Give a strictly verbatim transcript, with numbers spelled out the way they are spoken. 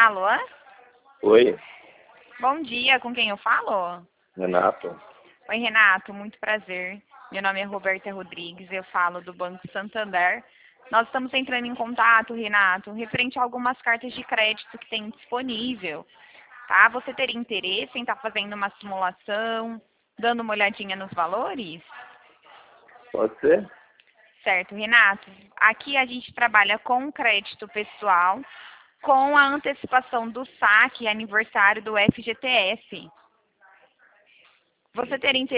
Alô? Oi, Bom dia, com quem eu falo? Renato. Oi, Renato, muito prazer. Meu nome é Roberta Rodrigues, eu falo do Banco Santander. Nós estamos entrando em contato, Renato, referente a algumas cartas de crédito que tem disponível. Tá? Você teria interesse em estar fazendo uma simulação, dando uma olhadinha nos valores? Pode ser? Certo, Renato. Aqui a gente trabalha com crédito pessoal, com a antecipação do saque aniversário do F G T S. Você teria interesse